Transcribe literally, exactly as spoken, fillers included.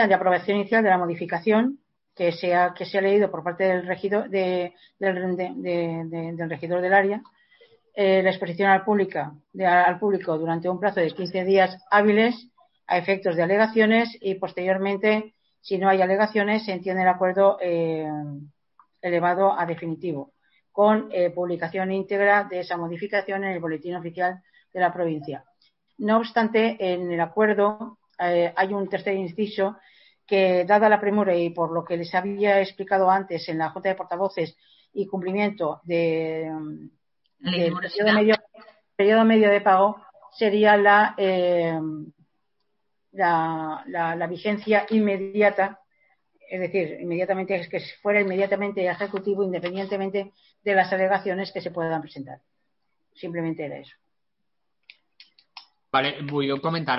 de aprobación inicial de la modificación que se ha, que se ha leído por parte del regidor, de, del, de, de, de, del regidor del área, eh, la exposición al, pública, de, al público durante un plazo de quince días hábiles a efectos de alegaciones y posteriormente, si no hay alegaciones, se entiende el acuerdo eh, elevado a definitivo, con eh, publicación íntegra de esa modificación en el boletín oficial de la provincia. No obstante, en el acuerdo eh, hay un tercer inciso que, dada la premura y por lo que les había explicado antes en la Junta de Portavoces y cumplimiento de, del periodo medio, periodo medio de pago, sería la, eh, la, la, la vigencia inmediata, es decir, inmediatamente, es que fuera inmediatamente ejecutivo independientemente de las alegaciones que se puedan presentar. Simplemente era eso. Vale, vull comentar